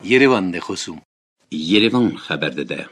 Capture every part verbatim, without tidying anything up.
Yerevan de خصوم Yerevan خبر داده.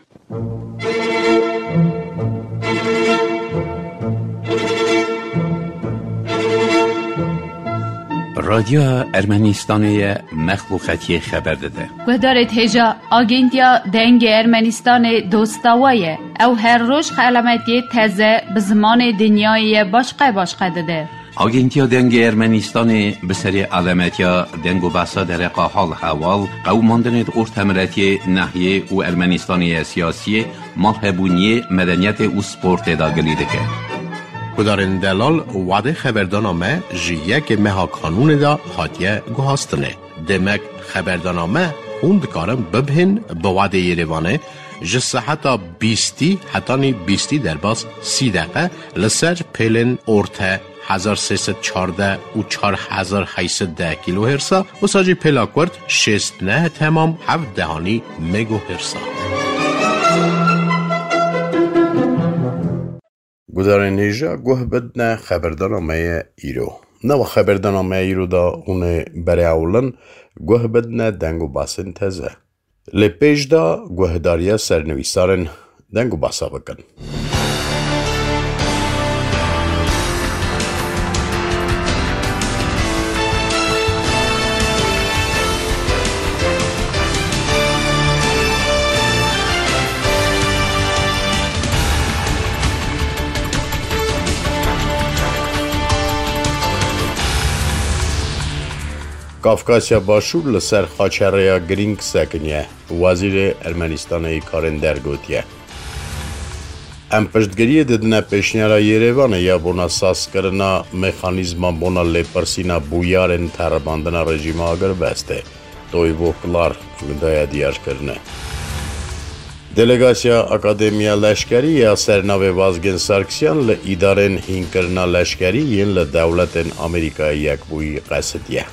رادیو ارمنستان مخلوقاتی خبر داده. گذارت هجا آگنتیا دنگ ارمنستان دوستاویه او هر روز علامتی تازه به زمان دنیای باشقه باشقه داده. آگنتیا دنگ ارمنستان به سری علامتیا دنگ و بحثا در حال حوال قوماندن ارتمرتی ناحیه و ارمنستانی سیاسی مالهبونی مدنیت و سپورت داگلی دکه. کدارن دلال وعده خبردانامه جیه که مها قانون دا حاتیه گوهاستنه. دمک خبردانامه خوند کارم ببهن به وعده یریوانه جسه حتی بیستی حتی نی بیستی در باز سی دقیقه لسر پیلن ارته هزار سیصد چارده و چار هزار هیصد ده کیلو هرسا و ساجی پیلا کرد شست نه تمام هفت دهانی مگو هرسا. گذارن نیجا گوه بدن خبردانامه ایرو. نو خبردانامه ایرو دا اونه برای اولن گوه بدن دنگو باسن تزه. لپیج دا گوه داریا سرنویسارن دنگو باسا بکن. کافکاسیا باشور لسر خاچریا گرینگ سکنیه وزیر ارمنستان کارندر گوتیه. ام پشتگیری ددنه پیشنیارا یریوانه یا بونا ساس کرنا مکانیزما بونا لپرسینا بویارن ترباندن رژیم آگر بسته توی بوکلار دایا دیار کرنه. دلگاسیا اکادمیا لشکری یا سرناوی وازگن سارکسیان لئیدارن هین کرنا لشکری ین لدولتن امریکای یک بوی قصدیه.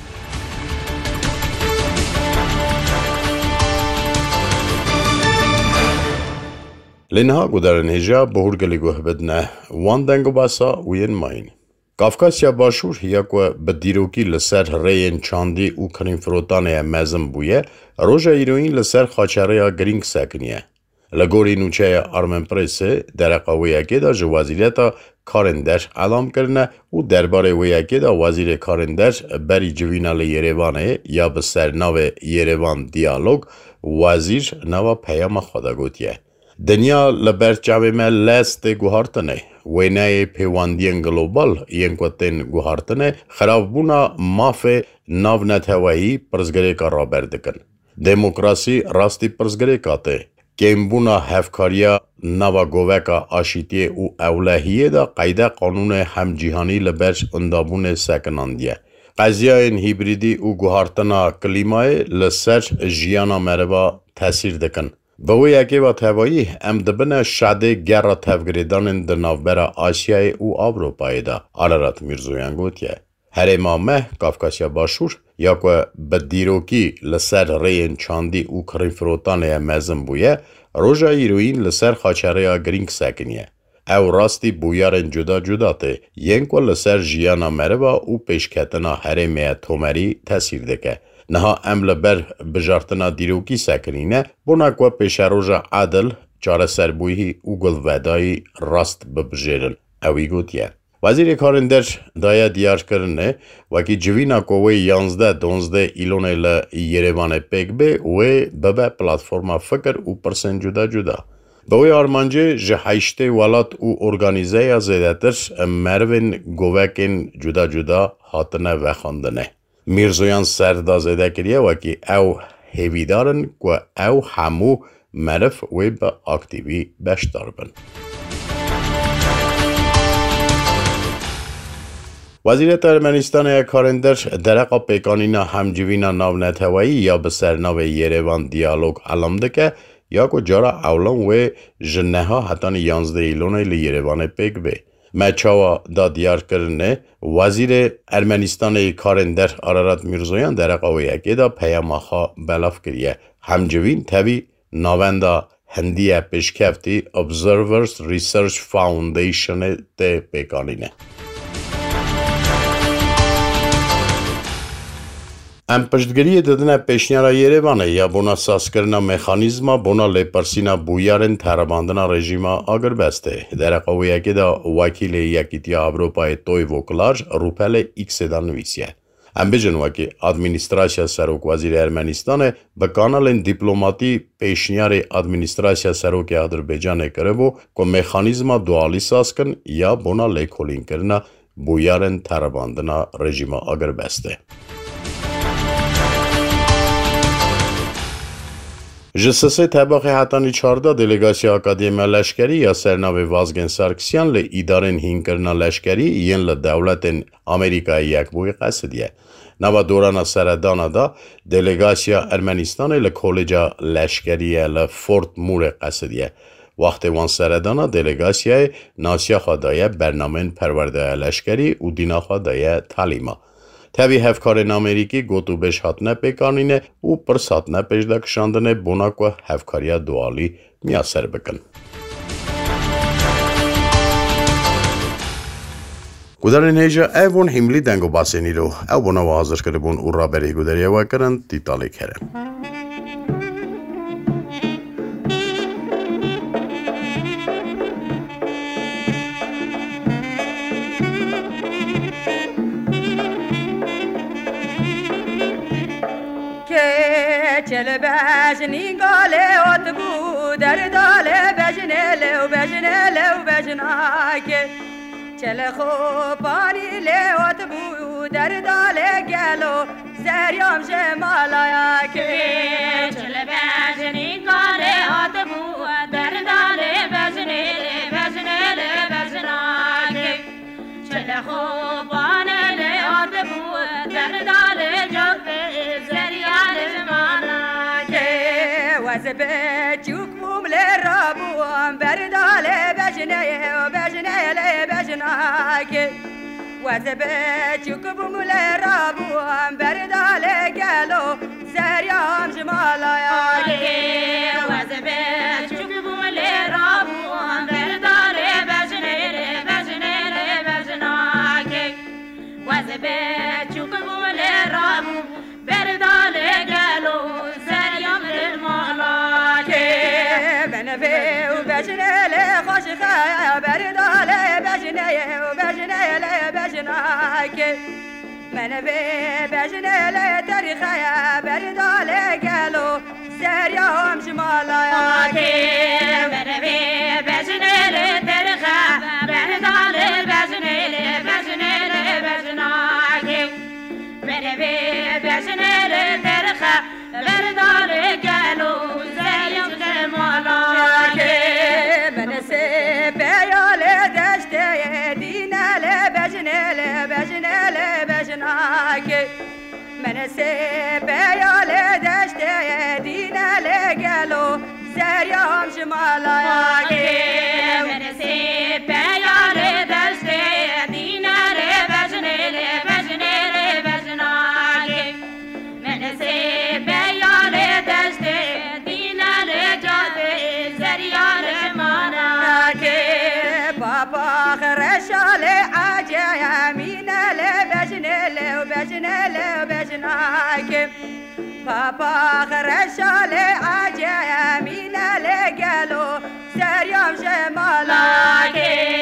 لنها گودارن هجا بهورگلی گوه بدنه وان دنگو باسا وین ماین. کافکاسیا باشور هیا که بدیروکی لسر ریین چاندی و کرین فروتانه مزم بویه روژا ایروین لسر خاچره گرینگ سکنیه. لگوری نوچه آرمن پریسه در قویه که دا جوازیلیتا کارندر علام کرنه و درباره ویه که دا وزیر کارندر بری جوینال یریوانه یا به سرناو یریوان دیالوگ وزیر نوا پیام خدا گوتیه. دنیا لبرچاوی من لست گوهارتنه وینای پیواندین گلوبال ینکوتن گوهارتنه خرابونا ماف ناو نتوایی پرزگری کا را بردکن. دموکراسی راستی پرزگری کاته. کمبونا هفکاریا نوا گووکا آشیتی او اولهیه دا قیده قانون همجیهانی لبرچ اندابون سکناندیه. قضیه این هیبریدی او گوهارتنا کلیمای لسر جیانا مروا تاثیر دکن. بوی اگه و توایی ام دبنه شده گر تفگریدان در نوبر آسیای او آوروپای دا آرارات میرزویان گوتیه. هر مامه کافکاسیا باشور یا که بدیروکی لسر رین چاندی او کرین فروتانه مزم بویه روژا ایروین لسر خاچره گرینگ سکنیه. او راستی بویارن جدا جدا ته ینکو لسر جیانا مروا او پیشکتنا هر میه تومری تاثیر دکه. نها امل بر بجارتنا دیروکی سکنینه بونا که پیش روژا عدل چاره سربویی او گل ودایی راست ببجیرن. اوی گوتیه. وزیر کارندر دایا دیار کرنه وکی جوینا کوی یانزده دونزده ایلونه ل یریوان پیک به و ببه پلاتفورما فکر او پرسن جدا جدا. بوی آرمانجه جهایشته ولات او ارگانیزه یا زیدتر مروین گووکین جدا جدا حاتنه و خاندنه. میرزویان سردازده کریه وکی او هیویدارن که او همو مرف و با اکتیوی بشتار بن. وزیرت ارمنستان کارندر درقا پیکانینا همجوینا ناو نتوایی یا به سرناو یریوان دیالوگ علم دکه یا که جارا اولان و جنه ها حتی یانزده ایلونه لیریوان پیک به. مچاوا دا دیار کرنه وزیر ارمنستان کارندر آرارات میرزویان در قویه که دا پیامخا بلاف کریه. همجوین تاوی ناوندا هندیه پیشکفتی Observers Research Foundation ده پیکانینه. Ամ պշտգրիը դդնա պեշնյարա Երևանը յաբոնա սասկրնա մեխանիզմա բոնա լեպարսինա բույարեն թարաբանդնա ռեժիմա ագրբեստ է դերակավույակի դա վակիլը յակիտիա Ավրոպայի տոյ վոկլար ռուպելը իքսեդանվիսիա Ամբեջն ուակի ադմինիստրացիա սարոկ վազիրի Ermənistանը բկանալ են դիպլոմատի պեշնյարի ադմինիստրացիա սարոկի Ադրբեջանը կրևո կո մեխանիզմա դուալի սասկն յա բոնա լեքոլին կրնա բույարեն թարաբանդնա ռեժիմա ագրբեստ է ԺՍՍ թաբախի հատանի չարդա դելեգացիա ակադեմիա լաշկերի յասերնավե Վազգեն Սարգսյան լե իդարեն հինկրնա լաշկերի յեն լը դավլատեն Ամերիկայի յակբույի qasdiye Նավադորանա Սարադանա դա դելեգացիա Ermənistանը լը քոլեջա լաշկերի լը Ֆորտ Մուրը qasdiye Վախտեվան Սարադանա դելեգացիայի Նասիա խադայա Բեռնամեն Փարվարդայա լաշկերի ու Դինախադայա Թալիմա Թավի հևքարեն Ամերիկի գոտուբեշ հատնա պեկանին է ու պրս հատնա պեժդա կշանդն է բոնակվա հևքարյա դուալի միասեր բկն։ Գուդարին հեջա այվոն հիմլի դենգո բասենիրո, այվոնավ ազր կրբոն ուռաբերի գուդար եվակրն տիտալիք հերը։ چل بجنی گاله ات بود در داله بجنه لو بجنه لو بجناکه چل خوبانی لوت بود در داله گلو زریام جمالایا که چل بجنی گاله ات بود در داله بجنه بجنه بجناکه چل خوبانی لوت بود در داله جوفه زریام وزبجوك مملي رابوان بردالي بجنيه وبجنيه لي بجناك وزبجوك مملي رابوان بردالي قالو زريام جمالاياك وزبجوك مملي رابوان بردالي بجنيه بجنيه بجناك وزبجوك مملي رابوان بردالي قالو بنفي وبجنالي خوش خايا بردالي بجنايه وبجنالي بجناك منفي بجنالي تاريخايا بردالي قالوا سريهم جمالاياك منفي بجنالي تاريخا بردالي بجنالي بجنالي بجناك منفي بجنالي تاريخا بردالي قالوا سريهم جمالاك من سبيالي دشتي دينالي بجنالي بجنالي بجناك من سبيالي دشتي دينالي قالوا سريهم جمالاك من سبيالي دشتي دينالي بجنالي بجنالي بجناك من سبيالي دشتي دينالي جاتي زريان ماناك بابا خرشالي عجايا مينالي بجنالي وبجنالي وبجناك بابا خرشالي عجايا مينالي قالوا سريم جمالاك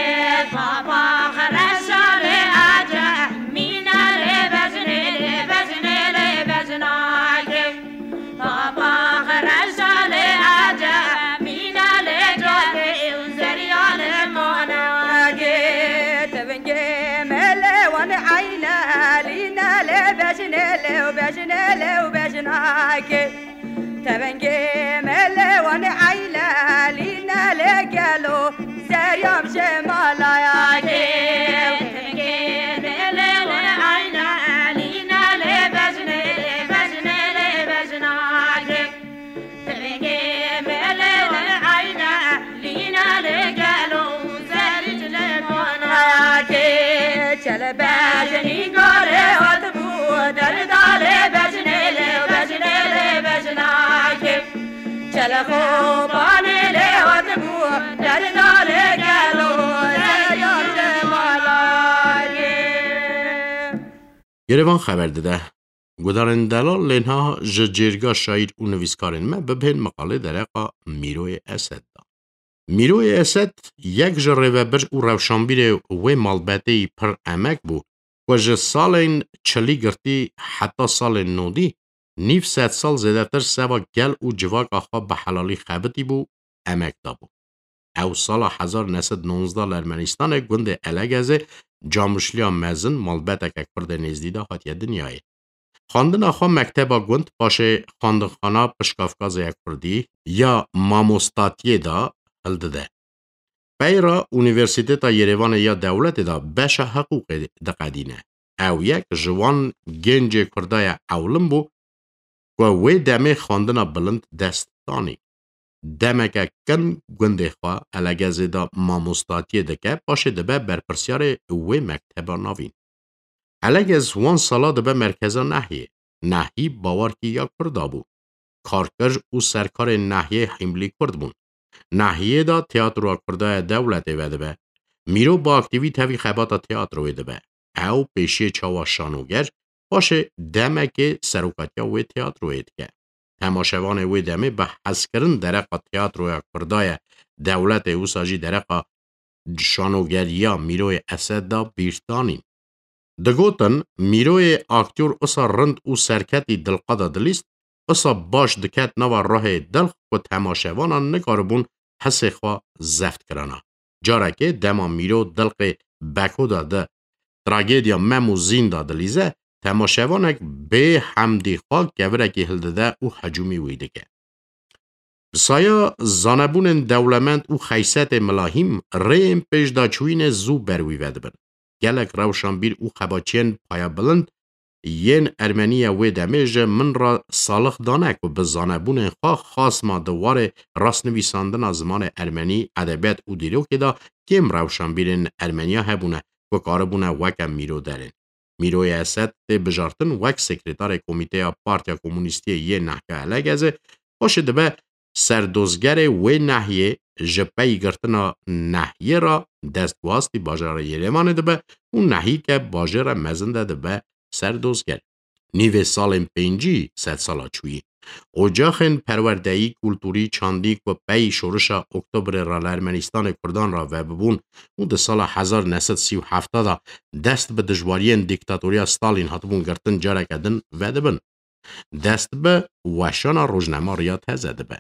بابا خرشالي عجايا مينالي بجنالي بجنالي بجناك بابا خرشالي عجايا مينالي جاتي وزريان ماناك تبنجي ملي وان عينا لينا لي بجنالي وبجنالي وبجناك تبنجي ملي وان عينا لينا لي قالوا سريم جمالاياك تبنجي ملي وان عينا لينا لي بجنالي بجنالي بجناك تبنجي ملي وان عينا لينا لي قالوا زرج لماناك چل بجنی گاره اتبو در داله بجنله بجنله بجناک چل خوبانه له اتبو در داله گلو زریار جمالاک Երևան խաբեր դե گودارن دلال لنها جرگا شایر و نویسکارن ما ببین مقاله درقا میروی اسد دا. میروی اسد یک جره و بر او روشنبیر و مالبتی پر امک بو و جه سالین چلی گرتی حتی سال نودی نیف ست سال زیده تر سوا گل و جواک آخوا به حلالی خبتی بو امک دا بو. او سال هزار و نهصد و نوزده لرمنستان گنده الگزه جامشلیا مزن مالبتا که کرد نزدیده هاتیه دنیای. خواندن آخوا مکتبا گند باشه خواندنخانه پشکافکاز یک کردی یا ماموستاتیه دا هلده ده. پیرا اونیورسیته تا یریوان یا دولت دا بشه حقوق دقدینه. او یک جوان گنج کردای اولم بو و وی دمه خواندن بلند دست دانی. دمه که کن گنده خواه الگزه دا ماموستاتیه دکه باشه دبه برپرسیار وی مکتبا ناوین. الگز وان سالا دبه مرکزا نحیه. نحی باور کی یا کردا بو. کارکر او سرکار نحیه حملی کرد بون. نحیه دا تیاترو کردای دولت ویده به. میرو با اکتیویت هوی خباتا تیاترو ویده به. او پیشی چاوا شانوگر باشه دمه که سروکاتیا وی تیاترو ویده که. تماشوان وی دمه به حس کرن درقا تیاترو کردای دولت او ساجی درقا شانوگریا میروی اسد دا بیرتانین. دگوتن میروی اکتور اصا رند او سرکتی دلقادا دلیست اصا باش دکت نوا راه دلخ و تماشوانا نکاربون حس خوا زفت کرانا. جاره که دما میرو دلق بکو داده تراگیدیا ممو زین دا دلیزه تماشوانک به حمدی خوا گورکی هلده او حجومی ویده که. بسایا زانبون دولمند او خیست ملاهیم ریم پیش دا چوین زو بروی وید بن. گلک روشنبیر او خباچین پایا بلند ین ارمنیه وی دمیج من را سالخ دانک و بزانبون خواه خاص ما دوار راست نویساندن از زمان ارمنی ادبیات او دیرو که دا کم روشنبیرین ارمنیا هبونه و کاربونه وکم میرو دارین. میروی اسد ده بجارتن وک سکرتار کمیته پارتیا کمونیستی یه نحکه الگزه باشه دبه سردوزگر وی نحیه جپی گرتنا نحیه را دستواستی باجار یریمان دبه اون نحیه که باجار مزنده دبه سردوزگر. نیوه سال پنجی ست سالا چویی. اجاخن پروردهی کلتوری چاندیک و پی شورش اکتبر را لرمنستان کردان را و ببون او ده سال هزار و نهصد و سی و هفت دا دست به دجوارین دیکتاتوریا ستالین هاتبون گرتن جاره کدن و دبن. دست به وشان روزنامه ریا تزه دبه.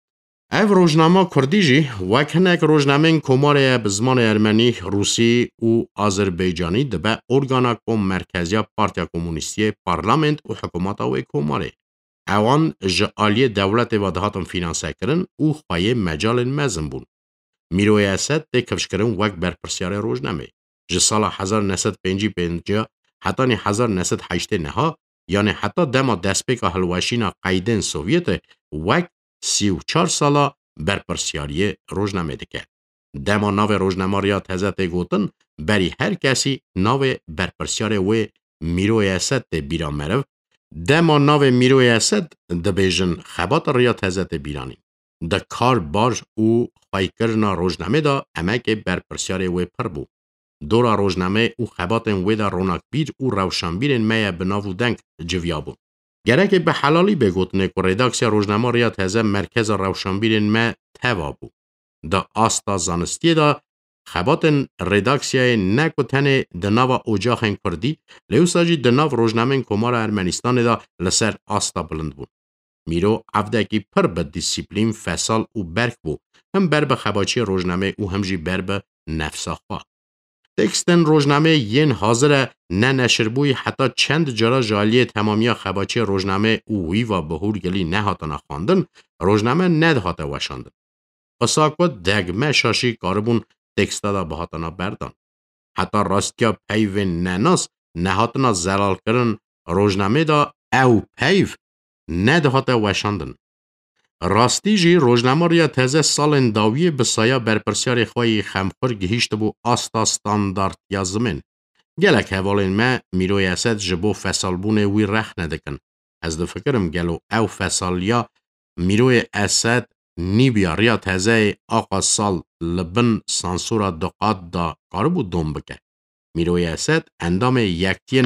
او روزنامه کردی جی وکنک روزنامه کماره بزمان ارمنی، روسی و آذربایجانی دبه ارگانا کم مرکزی پارتیا کمونیستی پارلمنت و حکومت و کماره. اوان جعالی دولت و دهاتم فینانسه کرن او خواهی مجال مزن بون. میروی اسد ده کفش کرن وک برپرسیار روزنامه. جه سال هزار و نهصد و پنجی پنجا حتی نی هزار و نهصد و هشت نها یعنی حتی دما دستپیک هلواشینا قیدن سوویت وک سی و چار سالا برپرسیاری روزنامه دکه. دما ناو روزنامه ریا تزت گوتن بری هر کسی ناو برپرسیار و میروی اسد ده بیران مرو دما ناو میروی اسد ده بیجن خبات ریا تزت بیرانی. ده کار باج او خواهی کرنا روزنامه دا امک برپرسیار و پر بو. دورا روزنامه او خباتن و دا روناک بیر او روشنبیرن میا بناو دنگ جویا بو. گرک به حلالی بگوتنه که رداکسیا روزنامه ریا تزه مرکز روشنبیرن ما توا بو. دا آستا زانستی دا خباتن رداکسیای نکوتنه دناو اوجاخن کردی لیوساجی دناو روزنامه کمار ارمنستان دا لسر آستا بلند بو. میرو افدکی پر به دیسیپلین فصال او برک بو هم بر به خباچی روزنامه او همجی بر به نفسا خواه. تکستن روزنامه ین حاضر نه نشر بوی حتی چند جرا جالی تمامی خباچی روزنامه او وی و بهور گلی نه هاتنا خواندن روزنامه ند هاته وشاندن. قصاکو دگمه شاشی کاربون تکستا دا بهاتنا بردان. حتی راستیا پیو نناس نه هاتنا زلال کرن روزنامه دا او پیو ند هاته وشاندن. راستی جی روزنامه ریا تازه سال داویه بسایا برپرسیار خواهی خمخور گهیشت بو آستا ستاندارد یا زمین. گلک حوالین ما میروی اسد جبو فصال بونه وی رخ ندکن. از دو فکرم گلو او فصالیا میروی اسد نیبیا ریا تازه آقا سال لبن سانسورا دقات دا کاربو دوم بکه. میروی اسد اندام یکتین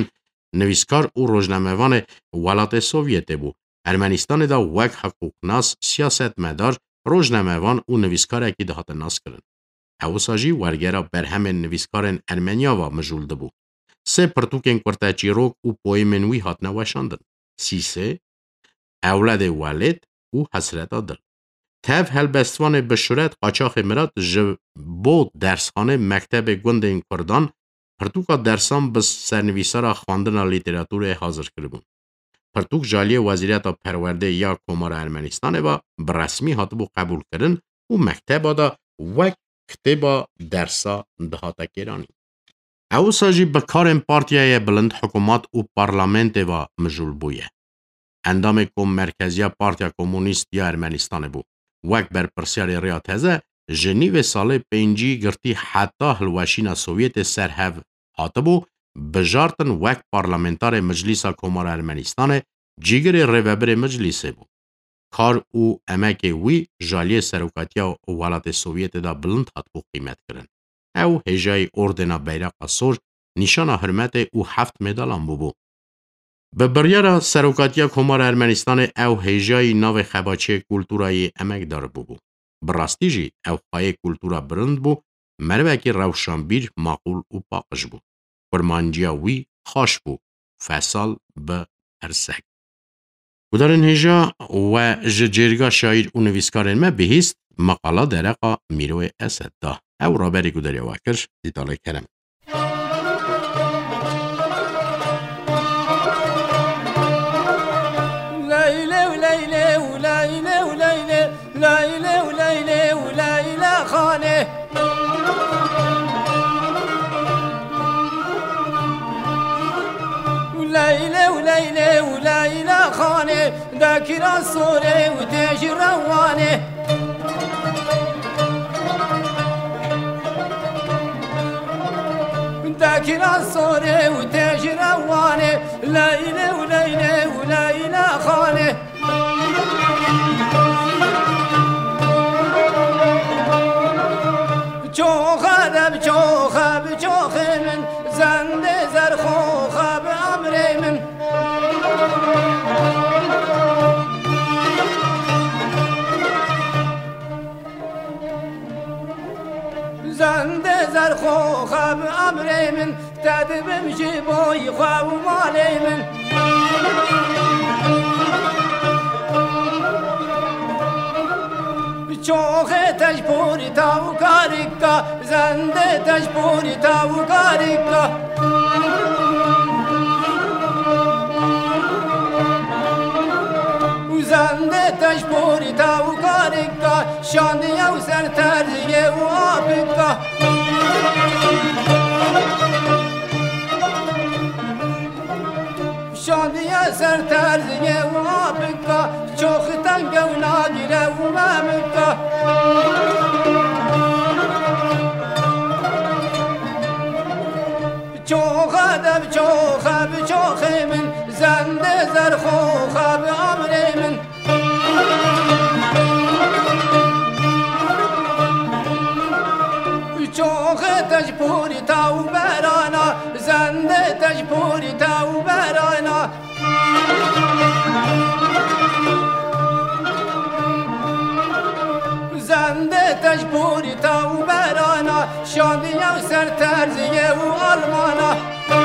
نویسکار و روزنامه‌وان ولایت سوویت بود. ارمنستان دا وک حقوقناس، سیاستمدار، روزنامه‌وان و نویسکار کی دهات ناس کردن. او ساجی ورگرا برهم نویسکارن ارمنیا و مجول دبو. سه پرتوکن کرتاچی روک و پویمنوی هات نوشاندن. سیسه اولاد والد و حسرت دل. تف هلبستوان بشورت قاچاق مرات ج بود درسخانه مکتب گوندین کردان پرتوکا درسان بس سرنویسارا خواندن لیتراتور حاضر کربون. پرتوک جالی وزیرت پرورده یا کمار ارمنستان با برسمی هاتبو قبول کردن و مکتب دا وک کتبا درسا دهاتا کرانی. او ساجی بکارن پارتیای بلند حکومت و پارلمنت و مجول بویه. اندام کم مرکزی پارتیا کمونیست یا ارمنستان بو. وک بر پرسیار ریات هزه جنیو سال پینجی گرتی حتی هلوشین سوویت سرهو هاتبو بجارتن وک پارلمنتار مجلس کمار ارمنستان جیگر ریوبر مجلس بو. کار او امک وی جالی سروکاتیا و ولایت سوویت دا بلند هاتبو قیمت کرن. او هجای اردنا بیرق سوج نشان حرمت او هفت مدالان بو بو. به بریار سروکاتیا کمار ارمنستان او هجای ناو خباچه کلتورای امک دار بو بو. براستی جی او خواهی کلتورا برند بو مروکی روشنبیر معقول و پاقش بو. فرمانجیا وی خوش بو. فصل به ارسک. و در انهجا و جرگا شایر و نویسکارن ما بهیست مقاله درقا میروی اسد دا. او رابری گودری واکرش دیتاله کرم. لیله و لیله و لیله و لیله لیله و لیله و لیله خانه لیله و لیله و لیله خانه دکرا سوره و تیج روانه دکرا سوره و تیج روانه لیله و لیله و لیله خانه چوخه چوخه چوخه من زنده زرخوخه به امر من زنده زرخوخه به امر من تدبم جبوی خواه و مالی من چوخه تجپوری تاو کاریکا زنده تجپوری تاو کاریکا زنده تجپوری تاو کاریکا شاندی او سر ترزیه و آبکا شاندی سر ترزیه و آبکا چوخ تنگ و ناگیره و ممکا چوخه دب چوخه به چوخه من زنده زرخوخه به امر من چوخه تجپوری تاو برانا زنده تجپوری تاو برانا زنده تجپوری تاو برانا شاندی او سر ترزیه و آلمانا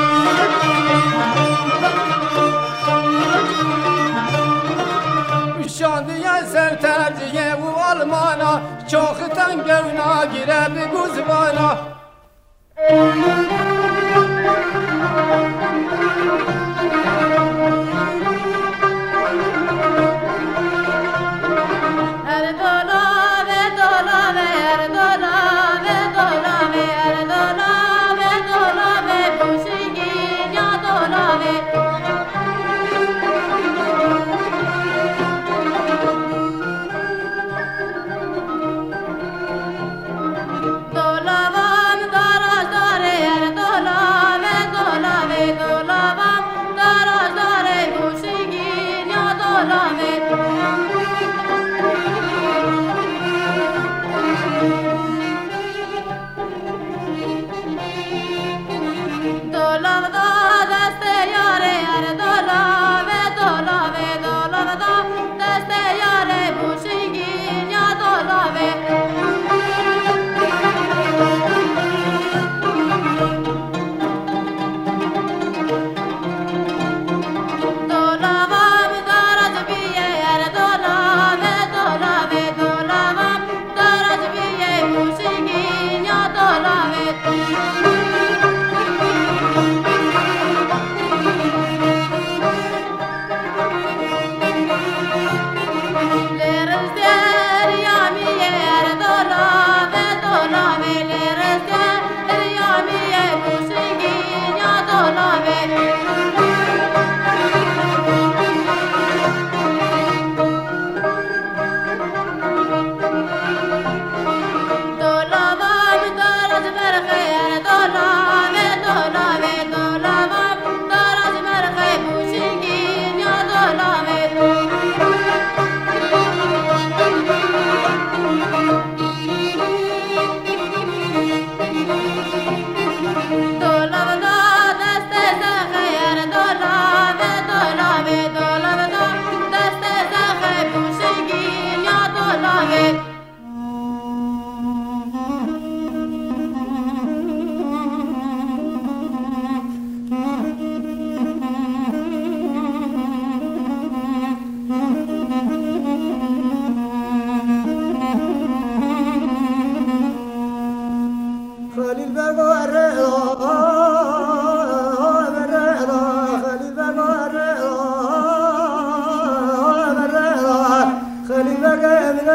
شاندی سر ترزیه و آلمانا چوخ تنگ و ناگیره به گوزبانا Dolava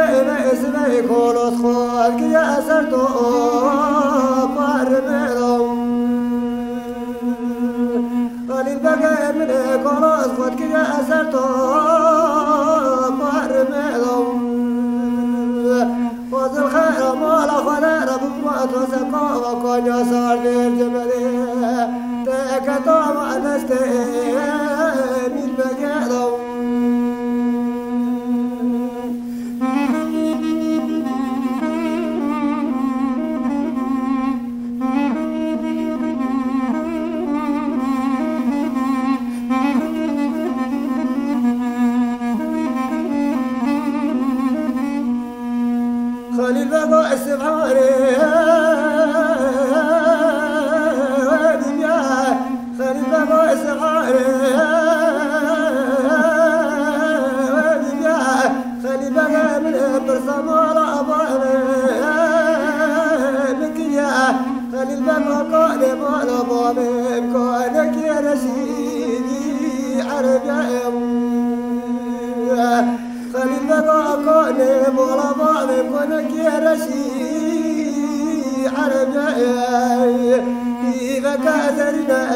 بقى اسمه كولوس خال كي أسرتو بارملو خليل بقى من كولوس خال كي أسرتو بارملو فاز الخير مال خدا رب ما تسقى وكون يسار بالجبل تكتو ما نستي من بقى خليل بقى السبحاني خليل بقى السبحاني خليل بقى من برسم ولا أباني بكيا خليل بقى قال ولا بابي كونك يا رشيدي عربي خليل بقى قال ولا بابي كونك يا رشيدي عربي كيف كاثرنا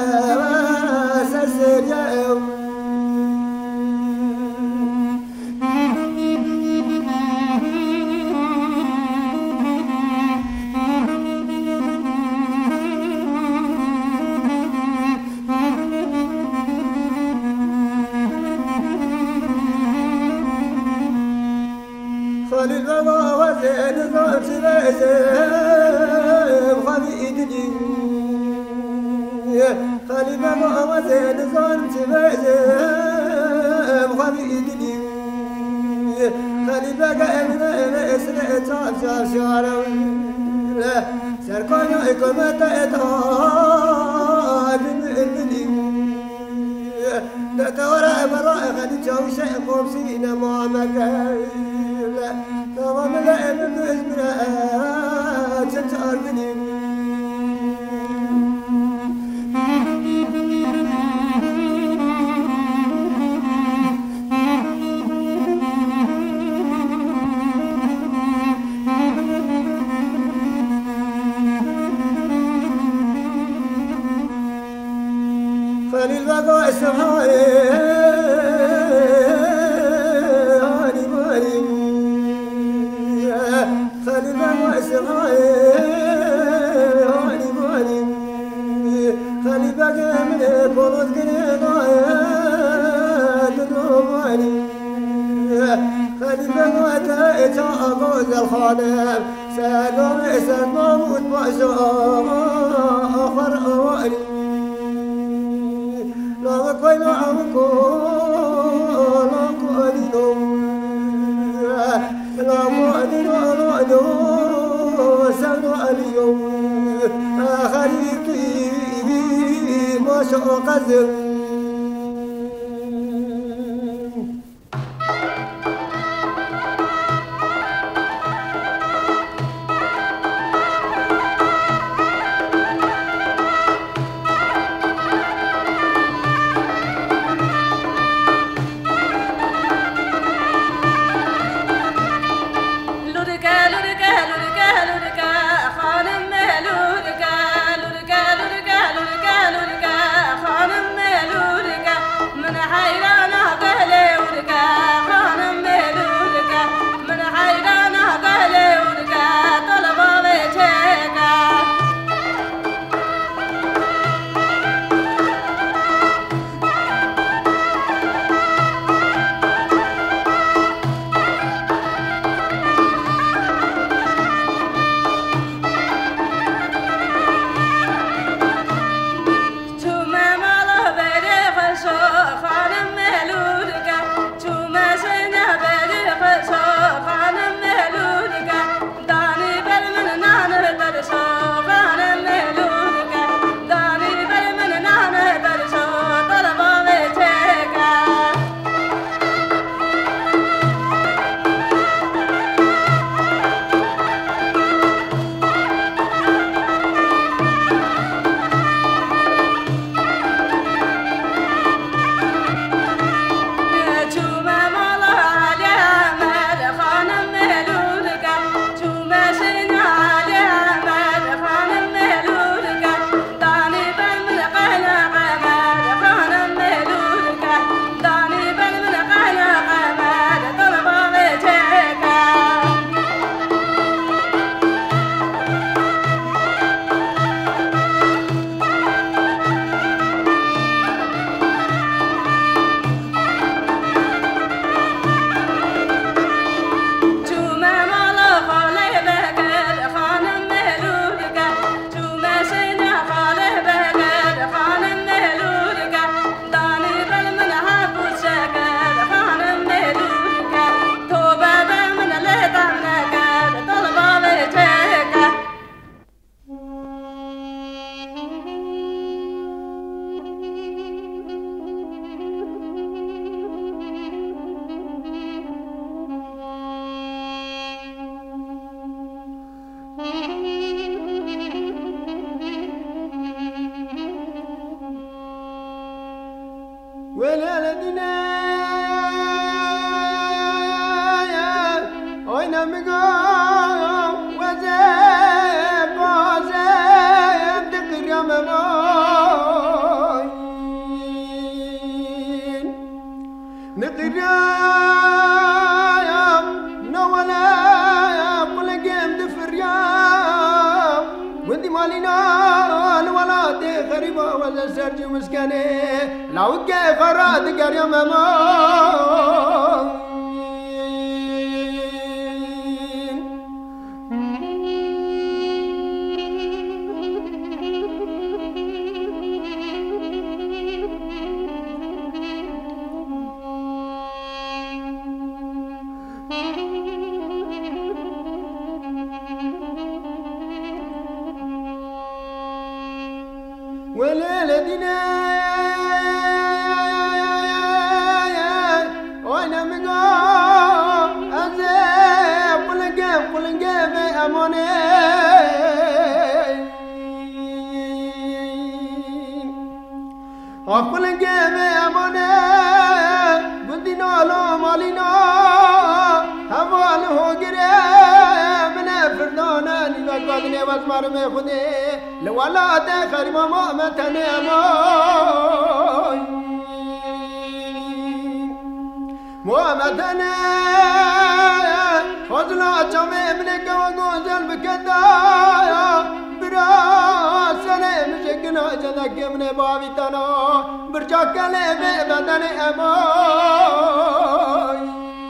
وسسجاء خليل بابا وزين زوج بيزم خبيدني خليل بابا وزين زوج بيزم خبيدني خليل بابا من اسرع تاب شار شاروي سركون يكون تأتاد مني تتورى براء خليل جوش قوم سينا ما مكان تمام لا من اسمها تتأردني خليل بقى السبحاني هاني ماني خليل بقى السبحاني هاني ماني خليل بقى من بلد قريضة تدوماني خليل بقى تأتى أقول الخالب سلام إسان موت بأشار آخر أواني لا كوين عمكو لا كوينو لا مؤمن ولا دو سنو اليوم خريطي ما شاء قزم خانم ولالدنا أين مقا وزيب وزيب تقريم ماين نقريم نولا قلقيم دفريم وندي مالينا الولاد غريبة ولا سرجي مسكني لو كي فراد قريم ماين وليلتنا وانا مقا ازيب قلنقيم قلنقيم اموني قلنقيم اموني قدنا لو مالينا هماله قريب من فردانا نبقى واسمار من خدي لولا تخر ماما متنامي متنا خذنا جمع منك وغوزل بكدايا براسنا مشكنا جدك من بابتنا برجاك لي بدن اماي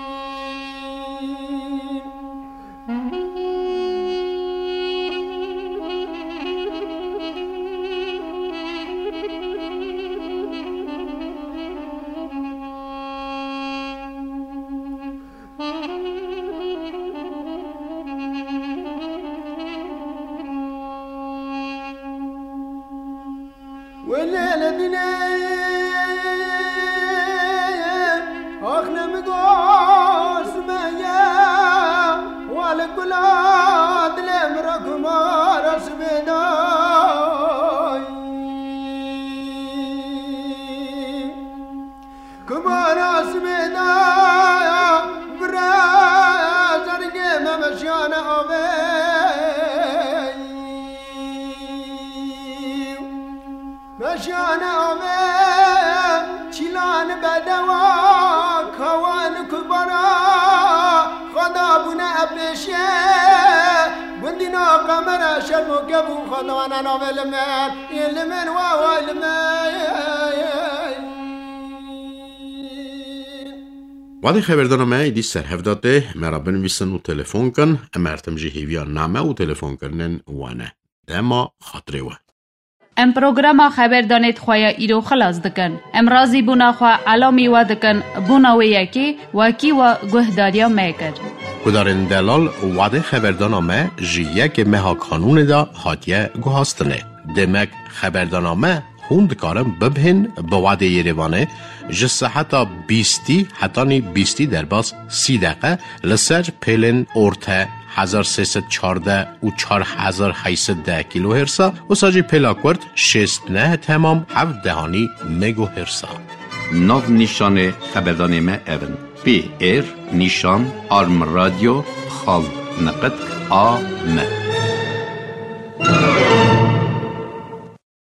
وليلتنا أخنا مقاس مايا والقلاد لمركم رسبناي كما رسبناي برازر قيم مشانا أبي مشانا أمي چلان بدوا خوان كبرا خدابنا أبشي بندنا قمرا شرمو كبو خدوانا نوال من يلمن واوال من وادي خبردارنامه ایدی سرهفداده مرا بنویسن و تلفن کن امرتم جهیویان نامه و تلفن کرنن وانه دما خاطره و ام پروگراما خبردانیت خواه ایرو خلاص دکن. ام رازی بونا خواه علامی و دکن بونا و یکی وکی و گهداریا میکر. کدارن دلال وعده خبردارنامه جیه که مها کانون دا حاتیه گوهاستنه. دمک خبردارنامه خوند کارم ببهن به وعده یریوانه جسه حتی بیستی حتی نی بیستی در باز سی دقیقه لسر پیلن ارته هزار سیصد چارده و چار هزار هیصد ده کیلو هرسا و ساجی پلاکورد شست نه تمام هفت دهانی مگو هرسا. ناو نیشان خبردارنامه اون پی ایر نیشان آرم رادیو خال نقد آ م